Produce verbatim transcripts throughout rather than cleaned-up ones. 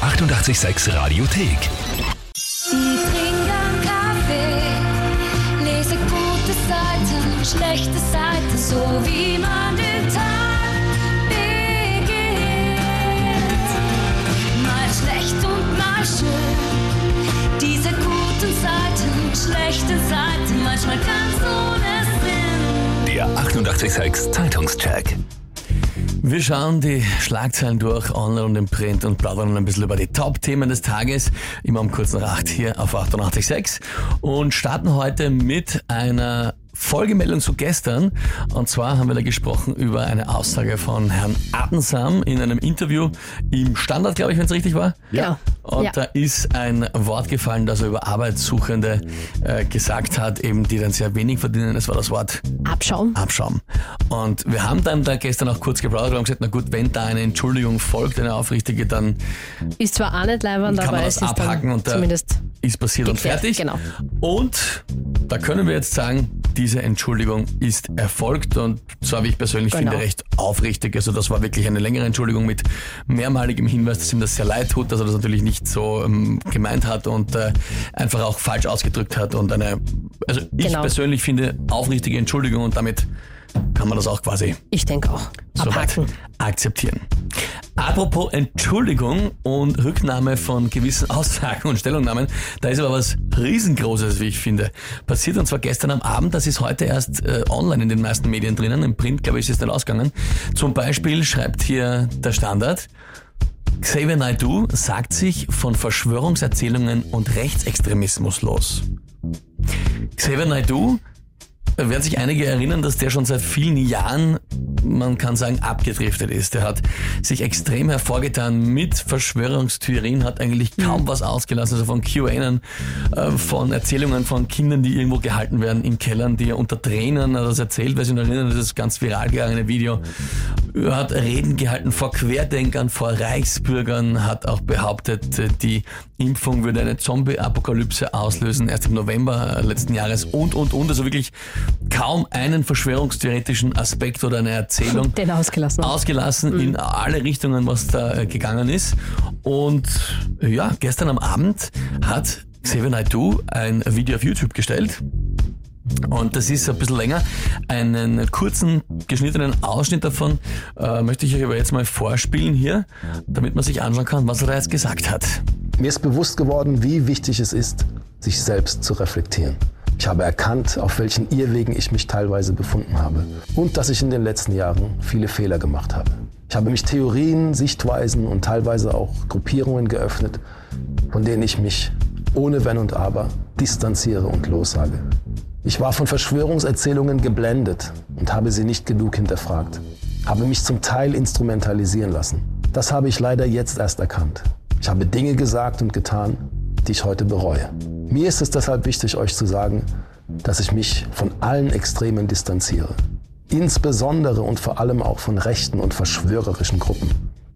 achtundachtzig Komma sechs Radiothek. Die trinken Kaffee, lese gute Seiten, schlechte Seiten, so wie man den Tag beginnt. Mal schlecht und mal schön, diese guten Seiten, schlechte Seiten, manchmal ganz ohne Sinn. Der achtundachtzig Komma sechs Zeitungscheck. Wir schauen die Schlagzeilen durch, online und im Print, und plaudern ein bisschen über die Top-Themen des Tages, immer um kurz nach acht hier auf achtundachtzig Komma sechs, und starten heute mit einer Folgemeldung zu gestern. Und zwar haben wir da gesprochen über eine Aussage von Herrn Adensam in einem Interview im Standard, glaube ich, wenn es richtig war. Ja. Und ja. da ist ein Wort gefallen, das er über Arbeitssuchende äh, gesagt hat, eben die dann sehr wenig verdienen. Das war das Wort Abschaum. Abschaum. Und wir haben dann da gestern auch kurz geplaudert und gesagt, na gut, wenn da eine Entschuldigung folgt, eine aufrichtige, dann Ist zwar auch nicht leibend, kann aber man es das ist abhaken dann und da zumindest ist passiert und geklärt, fertig. genau. Und da können wir jetzt sagen, diese Entschuldigung ist erfolgt, und zwar, wie ich persönlich Genau. finde, recht aufrichtig. Also das war wirklich eine längere Entschuldigung mit mehrmaligem Hinweis, dass ihm das sehr leid tut, dass er das natürlich nicht so ähm, gemeint hat und äh, einfach auch falsch ausgedrückt hat. Und eine, also ich Genau. persönlich finde, aufrichtige Entschuldigung, und damit kann man das auch quasi Ich denke auch. soweit Abhaken. akzeptieren. Apropos Entschuldigung und Rücknahme von gewissen Aussagen und Stellungnahmen, da ist aber was Riesengroßes, wie ich finde, passiert, und zwar gestern am Abend. Das ist heute erst äh, online in den meisten Medien drinnen. Im Print, glaube ich, ist es dann ausgegangen. Zum Beispiel schreibt hier der Standard: Xavier Naidoo sagt sich von Verschwörungserzählungen und Rechtsextremismus los. Xavier Naidoo, da werden sich einige erinnern, dass der schon seit vielen Jahren, man kann sagen, abgedriftet ist. Der hat sich extrem hervorgetan mit Verschwörungstheorien, hat eigentlich kaum was ausgelassen, also von Q A, äh, von Erzählungen von Kindern, die irgendwo gehalten werden in Kellern, die er unter Tränen hat das erzählt, weil Sie sich noch erinnern, das ist ganz viral gegangene Video. Er hat Reden gehalten vor Querdenkern, vor Reichsbürgern, hat auch behauptet, die Impfung würde eine Zombie-Apokalypse auslösen, erst im November letzten Jahres, und, und, und. Also wirklich kaum einen verschwörungstheoretischen Aspekt oder eine Erzählung Den ausgelassen. ausgelassen Mhm. in alle Richtungen, was da äh, gegangen ist. Und ja, gestern am Abend hat Xavier Naidoo ein Video auf YouTube gestellt. Und das ist ein bisschen länger. Einen kurzen, geschnittenen Ausschnitt davon äh, möchte ich euch aber jetzt mal vorspielen hier, damit man sich anschauen kann, was er da jetzt gesagt hat. Mir ist bewusst geworden, wie wichtig es ist, sich selbst zu reflektieren. Ich habe erkannt, auf welchen Irrwegen ich mich teilweise befunden habe und dass ich in den letzten Jahren viele Fehler gemacht habe. Ich habe mich Theorien, Sichtweisen und teilweise auch Gruppierungen geöffnet, von denen ich mich ohne Wenn und Aber distanziere und lossage. Ich war von Verschwörungserzählungen geblendet und habe sie nicht genug hinterfragt, habe mich zum Teil instrumentalisieren lassen. Das habe ich leider jetzt erst erkannt. Ich habe Dinge gesagt und getan, die ich heute bereue. Mir ist es deshalb wichtig, euch zu sagen, dass ich mich von allen Extremen distanziere. Insbesondere und vor allem auch von rechten und verschwörerischen Gruppen.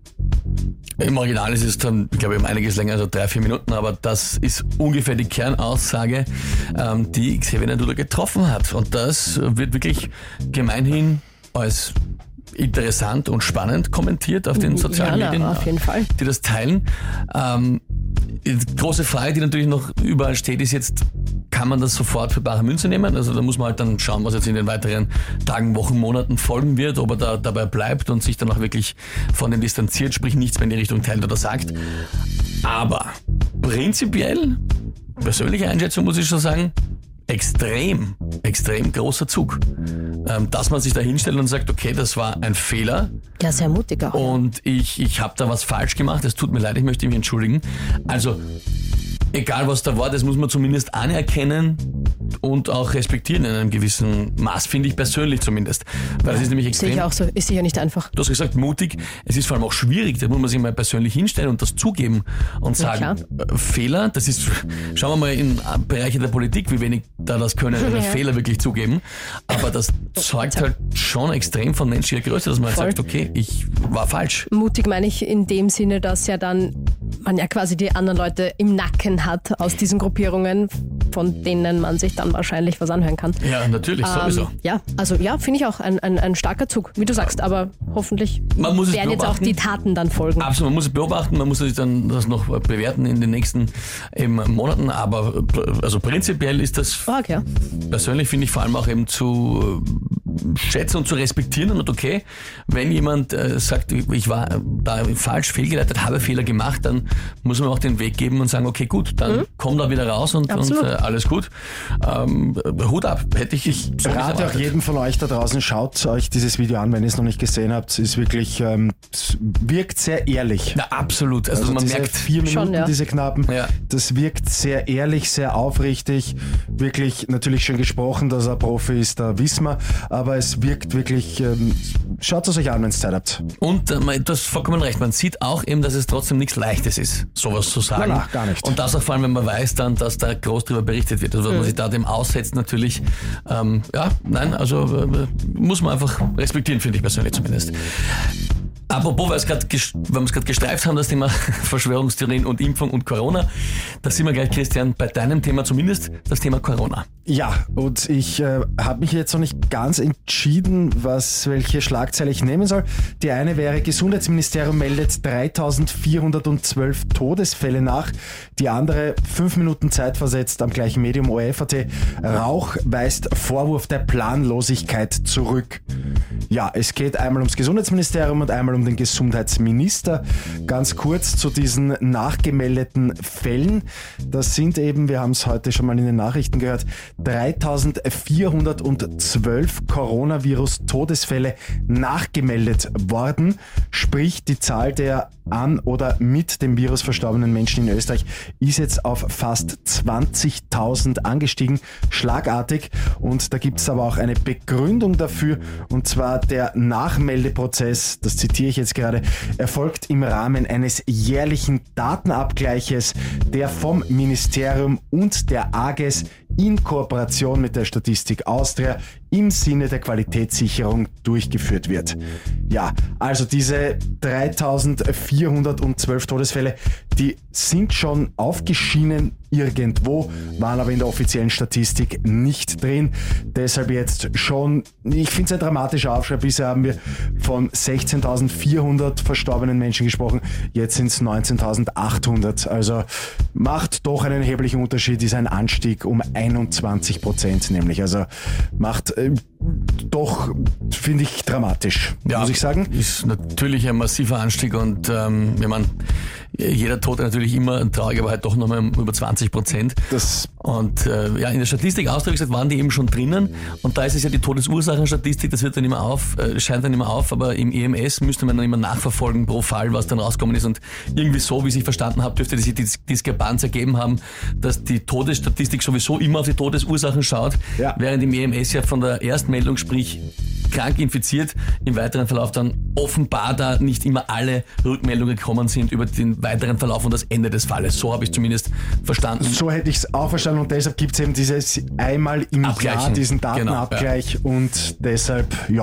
Im Original ist es dann, ich glaube, um einiges länger, also drei, vier Minuten, aber das ist ungefähr die Kernaussage, ähm, die Xavier Naidoo getroffen hat. Und das wird wirklich gemeinhin als interessant und spannend kommentiert auf den sozialen Ja, na, Medien, auf jeden Fall. die das teilen. Ähm, die große Frage, die natürlich noch überall steht, ist jetzt, kann man das sofort für bare Münze nehmen? Also da muss man halt dann schauen, was jetzt in den weiteren Tagen, Wochen, Monaten folgen wird, ob er da dabei bleibt und sich dann auch wirklich von dem distanziert, sprich nichts mehr in die Richtung teilt oder sagt. Aber prinzipiell, persönliche Einschätzung muss ich schon sagen, extrem, extrem großer Zug. Ähm, dass man sich da hinstellt und sagt, okay, das war ein Fehler Ja, sehr mutig auch. und ich, ich habe da was falsch gemacht, es tut mir leid, ich möchte mich entschuldigen. Also, egal was da war, das muss man zumindest anerkennen und auch respektieren in einem gewissen Maß, finde ich persönlich zumindest. Weil das ist nämlich Sehe extrem... ich auch so. Ist sicher nicht einfach. Du hast gesagt, mutig. Es ist vor allem auch schwierig. Da muss man sich mal persönlich hinstellen und das zugeben und sagen, äh, Fehler, das ist, schauen wir mal in Bereiche der Politik, wie wenig da das können, einen Ja. Fehler wirklich zugeben. Aber das zeugt halt schon extrem von menschlicher Größe, dass man halt Voll. sagt, okay, ich war falsch. Mutig meine ich in dem Sinne, dass ja dann man ja quasi die anderen Leute im Nacken hat aus diesen Gruppierungen, von denen man sich dann wahrscheinlich was anhören kann. Ja, natürlich, sowieso. Ähm, ja, also ja, finde ich auch ein, ein, ein starker Zug, wie du sagst, aber hoffentlich Man muss es werden jetzt auch beobachten. die Taten dann folgen. Absolut, man muss es beobachten, man muss sich dann das noch bewerten in den nächsten eben, Monaten, aber pr- also prinzipiell ist das Stark, ja. persönlich, finde ich, vor allem auch eben zu äh, schätzen und zu respektieren und okay, wenn jemand äh, sagt, ich war äh, da falsch fehlgeleitet, habe Fehler gemacht, dann muss man auch den Weg geben und sagen, okay, gut, dann Mhm. komm da wieder raus und, und Absolut. äh, alles gut. Ähm, Hut ab, hätte ich ich so nicht Rate auch erwartet. jedem von euch da draußen, schaut euch dieses Video an, wenn ihr es noch nicht gesehen habt. Es ist wirklich, ähm, es wirkt sehr ehrlich. Ja, absolut. Also, Also man diese merkt, vier Minuten, Schon, ja. diese knappen, Ja. das wirkt sehr ehrlich, sehr aufrichtig. Wirklich natürlich schön gesprochen, dass er Profi ist, da wissen wir. Aber es wirkt wirklich, ähm, schaut es euch an, wenn ihr Zeit habt. und äh, man- du hast vollkommen recht, man sieht auch eben, dass es trotzdem nichts Leichtes ist, sowas zu sagen. Nein, nein, gar nicht. Und das auch vor allem, wenn man weiß dann, dass da groß drüber berichtet wird. Also wenn man sich da dem aussetzt natürlich, ähm, ja, nein, also äh, muss man einfach respektieren, finde ich persönlich zumindest. Apropos, weil, es grad ges- weil wir es gerade gestreift haben, das Thema Verschwörungstheorien und Impfung und Corona, da sind wir gleich, Christian, bei deinem Thema zumindest, das Thema Corona. Ja, und ich äh, habe mich jetzt noch nicht ganz entschieden, was welche Schlagzeile ich nehmen soll. Die eine wäre, Gesundheitsministerium meldet dreitausendvierhundertzwölf Todesfälle nach. Die andere, fünf Minuten Zeit versetzt am gleichen Medium O R F punkt A T. Rauch weist Vorwurf der Planlosigkeit zurück. Ja, es geht einmal ums Gesundheitsministerium und einmal um den Gesundheitsminister. Ganz kurz zu diesen nachgemeldeten Fällen. Das sind eben, wir haben es heute schon mal in den Nachrichten gehört, dreitausendvierhundertzwölf Coronavirus-Todesfälle nachgemeldet worden. Sprich, die Zahl der an oder mit dem Virus verstorbenen Menschen in Österreich ist jetzt auf fast zwanzigtausend angestiegen, schlagartig. Und da gibt es aber auch eine Begründung dafür, und zwar der Nachmeldeprozess, das zitiere ich jetzt gerade, erfolgt im Rahmen eines jährlichen Datenabgleiches, der vom Ministerium und der A G E S in Kooperation mit der Statistik Austria im Sinne der Qualitätssicherung durchgeführt wird. Ja, also diese dreitausendvierhundertzwölf Todesfälle, die sind schon aufgeschienen irgendwo, waren aber in der offiziellen Statistik nicht drin. Deshalb jetzt schon, ich finde es ein dramatischer Aufschrei. Bisher haben wir von sechzehntausendvierhundert verstorbenen Menschen gesprochen, jetzt sind es neunzehntausendachthundert. Also macht doch einen erheblichen Unterschied, ist ein Anstieg um einundzwanzig Prozent nämlich. Also macht äh, doch, finde ich, dramatisch, muss ich sagen. Ist natürlich ein massiver Anstieg und ähm, ich meine, jeder Tote natürlich immer traurig, aber halt doch nochmal um über zwanzig Prozent. Das Und äh, ja, in der Statistik Austria gesagt, waren die eben schon drinnen und da ist es ja die Todesursachenstatistik, das wird dann immer auf, äh, scheint dann immer auf, aber im E M S müsste man dann immer nachverfolgen pro Fall, was dann rausgekommen ist und irgendwie so, wie ich verstanden habe, dürfte sich die Diskrepanz ergeben haben, dass die Todesstatistik sowieso immer auf die Todesursachen schaut, Ja. während im E M S ja von der Erstmeldung, sprich krank infiziert, im weiteren Verlauf dann offenbar da nicht immer alle Rückmeldungen gekommen sind über den weiteren Verlauf und das Ende des Falles. So habe ich zumindest verstanden. So hätte ich es auch verstanden und deshalb gibt es eben dieses einmal im Abgleichen. Jahr diesen Genau, Datenabgleich und deshalb, ja,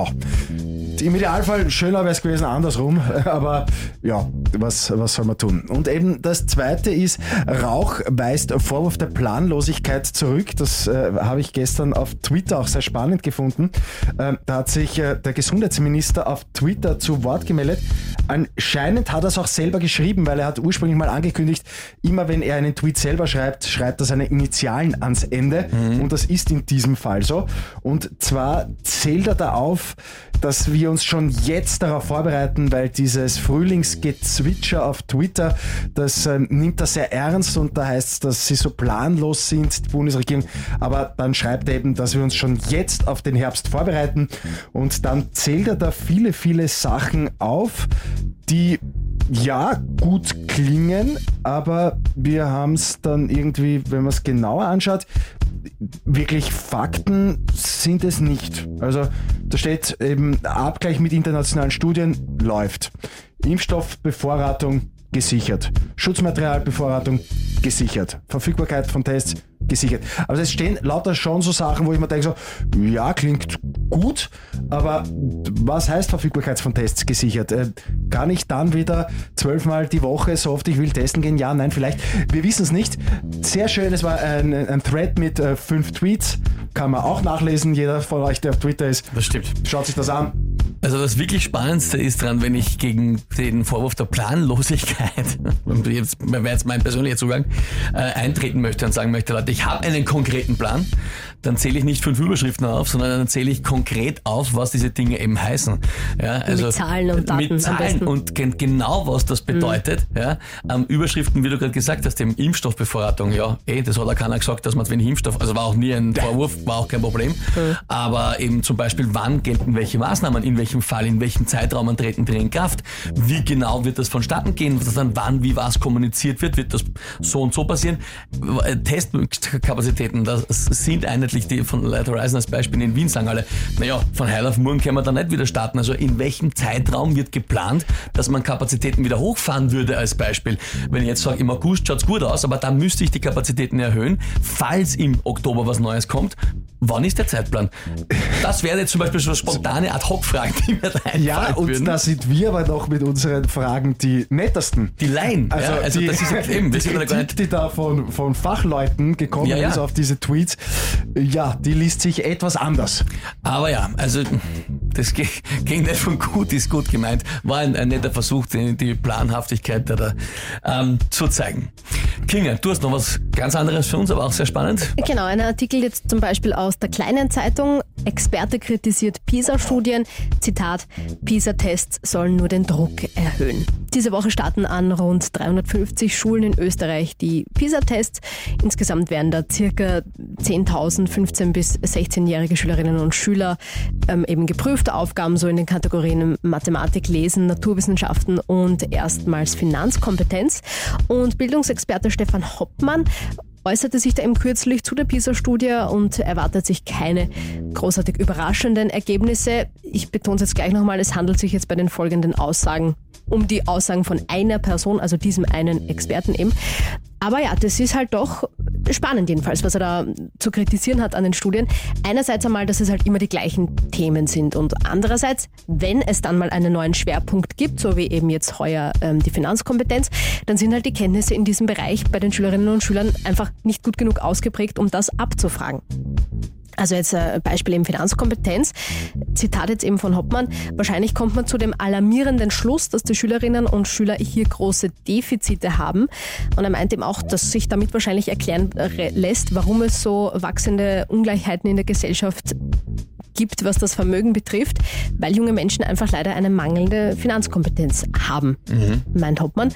im Idealfall schöner wäre es gewesen andersrum, aber ja, was, was soll man tun? Und eben das zweite ist, Rauch weist Vorwurf der Planlosigkeit zurück. Das äh, habe ich gestern auf Twitter auch sehr spannend gefunden. Ähm, da hat sich äh, der Gesundheitsminister auf Twitter zu Wort gemeldet. Anscheinend hat er es auch selber geschrieben, weil er hat ursprünglich mal angekündigt, immer wenn er einen Tweet selber schreibt, schreibt er seine Initialen ans Ende und das ist in diesem Fall so. Und zwar zählt er da auf, dass wir uns schon jetzt darauf vorbereiten, weil dieses Frühlingsgezwitscher auf Twitter, das ähm, nimmt er sehr ernst und da heißt es, dass sie so planlos sind, die Bundesregierung, aber dann schreibt er eben, dass wir uns schon jetzt auf den Herbst vorbereiten und dann zählt er da viele, viele Sachen auf, die ja gut klingen, aber wir haben es dann irgendwie, wenn man es genauer anschaut, wirklich Fakten sind es nicht. Also da steht eben Abgleich mit internationalen Studien läuft. Impfstoffbevorratung gesichert. Schutzmaterialbevorratung gesichert. Verfügbarkeit von Tests gesichert. Also es stehen lauter schon so Sachen, wo ich mir denke so, ja, klingt gut, aber was heißt Verfügbarkeit von Tests gesichert? Äh, kann ich dann wieder zwölfmal die Woche so oft ich will testen gehen? Ja, nein, vielleicht. Wir wissen es nicht. Sehr schön, es war ein, ein Thread mit äh, fünf Tweets. Kann man auch nachlesen, jeder von euch, der auf Twitter ist. Das stimmt. Schaut sich das an. Also das wirklich Spannendste ist dran, wenn ich gegen den Vorwurf der Planlosigkeit, jetzt wäre jetzt mein persönlicher Zugang, äh, eintreten möchte und sagen möchte, Leute, ich habe einen konkreten Plan, dann zähle ich nicht fünf Überschriften auf, sondern dann zähle ich konkret auf, was diese Dinge eben heißen. Ja, also mit Zahlen und Daten. Mit Zahlen und gen- genau, was das bedeutet. Mhm. Ja, ähm, Überschriften, wie du gerade gesagt hast, dem Impfstoffbefragung, ja, eh, das hat auch keiner gesagt, dass man wenig Impfstoff, also war auch nie ein Vorwurf, war auch kein Problem, mhm. aber eben zum Beispiel, wann gelten welche Maßnahmen, in welchem Fall, in welchem Zeitraum treten die in Kraft, wie genau wird das vonstatten gehen, dann wann, wie was kommuniziert wird, wird das so und so passieren. Testkapazitäten, das sind eigentlich die von Light Horizon als Beispiel in Wien, sagen alle, naja, von heute auf morgen können wir da nicht wieder starten. Also in welchem Zeitraum wird geplant, dass man Kapazitäten wieder hochfahren würde als Beispiel? Wenn ich jetzt sage, im August schaut es gut aus, aber da müsste ich die Kapazitäten erhöhen, falls im Oktober was Neues kommt. Wann ist der Zeitplan? Das wäre jetzt zum Beispiel so spontane Ad-Hoc-Fragen, die mir da einfallen Ja, und würden. da sind wir aber noch mit unseren Fragen die nettesten. Die Laien. Also, ja, also die, das ist ja eben, das die ist ja gar Kritik, nicht. die da von, von Fachleuten gekommen Ja, ja. ist auf diese Tweets, ja, die liest sich etwas anders. Aber ja, also das ging nicht von gut, ist gut gemeint. War ein, ein netter Versuch, die, die Planhaftigkeit da, da ähm, zu zeigen. Kinga, du hast noch was ganz anderes für uns, aber auch sehr spannend. Genau, ein Artikel jetzt zum Beispiel aus der Kleinen Zeitung. Experte kritisiert PISA-Studien. Zitat, PISA-Tests sollen nur den Druck erhöhen. Diese Woche starten an rund dreihundertfünfzig Schulen in Österreich die PISA-Tests. Insgesamt werden da circa zehntausend fünfzehn- bis sechzehnjährige Schülerinnen und Schüler ähm, eben geprüft. Aufgaben so in den Kategorien Mathematik, Lesen, Naturwissenschaften und erstmals Finanzkompetenz. Und Bildungsexperte Stefan Hoppmann äußerte sich da eben kürzlich zu der PISA-Studie und erwartet sich keine großartig überraschenden Ergebnisse. Ich betone es jetzt gleich nochmal, es handelt sich jetzt bei den folgenden Aussagen um die Aussagen von einer Person, also diesem einen Experten eben. Aber ja, das ist halt doch spannend jedenfalls, was er da zu kritisieren hat an den Studien. Einerseits einmal, dass es halt immer die gleichen Themen sind und andererseits, wenn es dann mal einen neuen Schwerpunkt gibt, so wie eben jetzt heuer ähm, die Finanzkompetenz, dann sind halt die Kenntnisse in diesem Bereich bei den Schülerinnen und Schülern einfach nicht gut genug ausgeprägt, um das abzufragen. Also jetzt ein Beispiel eben Finanzkompetenz. Zitat jetzt eben von Hoppmann. Wahrscheinlich kommt man zu dem alarmierenden Schluss, dass die Schülerinnen und Schüler hier große Defizite haben. Und er meint eben auch, dass sich damit wahrscheinlich erklären lässt, warum es so wachsende Ungleichheiten in der Gesellschaft gibt, was das Vermögen betrifft, weil junge Menschen einfach leider eine mangelnde Finanzkompetenz haben, mhm. meint Hoppmann.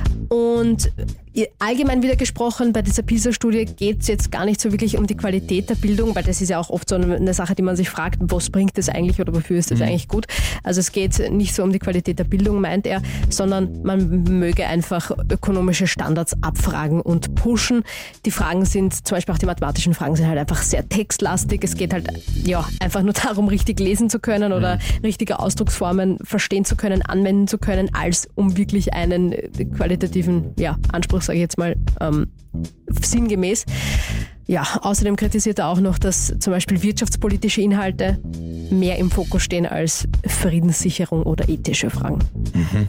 Und allgemein wieder gesprochen, bei dieser PISA-Studie geht es jetzt gar nicht so wirklich um die Qualität der Bildung, weil das ist ja auch oft so eine Sache, die man sich fragt, was bringt das eigentlich oder wofür ist das mhm. eigentlich gut? Also es geht nicht so um die Qualität der Bildung, meint er, sondern man möge einfach ökonomische Standards abfragen und pushen. Die Fragen sind, zum Beispiel auch die mathematischen Fragen sind halt einfach sehr textlastig. Es geht halt ja einfach nur darum, richtig lesen zu können oder mhm. richtige Ausdrucksformen verstehen zu können, anwenden zu können, als um wirklich einen qualitativen ja, Anspruch, sage ich jetzt mal, ähm, sinngemäß. Ja, außerdem kritisiert er auch noch, dass zum Beispiel wirtschaftspolitische Inhalte mehr im Fokus stehen als Friedenssicherung oder ethische Fragen. Mhm.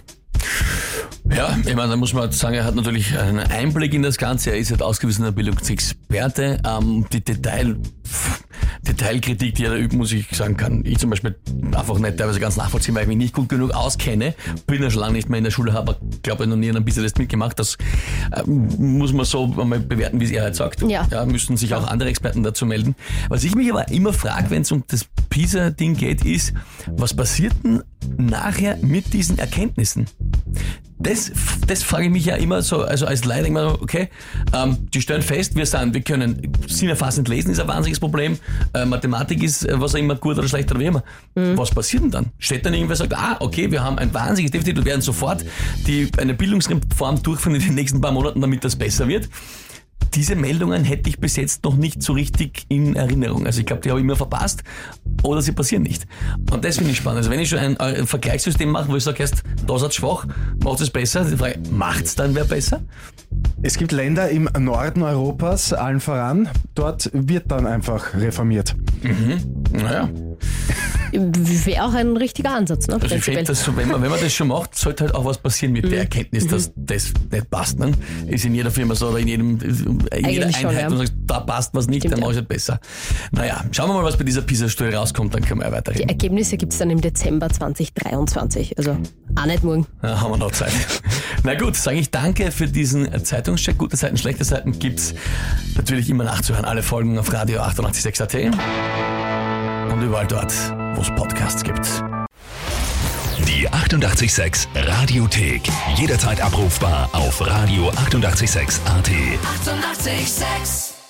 Ja, ich meine, da muss man sagen, er hat natürlich einen Einblick in das Ganze, er ist halt ausgewiesener Bildungsexperte. Ähm, die Detail, Detailkritik, die er da übt, muss ich sagen, kann ich zum Beispiel einfach nicht teilweise ganz nachvollziehen, weil ich mich nicht gut genug auskenne. Bin ja schon lange nicht mehr in der Schule, aber glaube ich noch nie ein bisschen das mitgemacht. Das äh, muss man so mal bewerten, wie es er halt sagt. Ja. Ja, müssten sich auch andere Experten dazu melden. Was ich mich aber immer frage, wenn es um das PISA-Ding geht, ist, was passiert denn nachher mit diesen Erkenntnissen? Das, das frage ich mich ja immer so, also als Laie denke ich mir, okay, ähm, die stellen fest, wir sind, wir können sinnerfassend lesen, ist ein wahnsinniges Problem, äh, Mathematik ist, äh, was auch immer, gut oder schlecht oder wie immer. Mhm. Was passiert denn dann? Steht dann irgendwer und sagt, ah, okay, wir haben ein wahnsinniges Defizit und werden sofort die, eine Bildungsreform durchführen in den nächsten paar Monaten, damit das besser wird. Diese Meldungen hätte ich bis jetzt noch nicht so richtig in Erinnerung. Also ich glaube, die habe ich immer verpasst oder sie passieren nicht. Und das finde ich spannend. Also wenn ich schon ein, ein Vergleichssystem mache, wo ich sage, erst da ist es schwach, macht es besser, die Frage, macht es dann wer besser? Es gibt Länder im Norden Europas, allen voran, dort wird dann einfach reformiert. Naja. Wäre auch ein richtiger Ansatz, ne? Also ich finde, dass so, wenn, man, wenn man das schon macht, sollte halt auch was passieren mit mhm. der Erkenntnis, dass mhm. das nicht passt. Ne? Ist in jeder Firma so oder in, jedem, in jeder Einheit, schon, ja. und du sagst, da passt was nicht, Stimmt, dann mach ich es besser. Naja, schauen wir mal, was bei dieser PISA-Studie rauskommt, dann können wir ja weiterreden. Die Ergebnisse gibt es dann im Dezember zwanzig dreiundzwanzig, also auch nicht morgen. Ja, haben wir noch Zeit. Na gut, sage ich danke für diesen Zeitungscheck. Gute Seiten, schlechte Seiten gibt's natürlich immer nachzuhören. Alle Folgen auf Radio achtundachtzig Komma sechs Punkt at und überall dort, wo es Podcasts gibt. Die achtundachtzig Komma sechs Radiothek. Jederzeit abrufbar auf Radio achtundachtzig Komma sechs Punkt at. achtundachtzig Komma sechs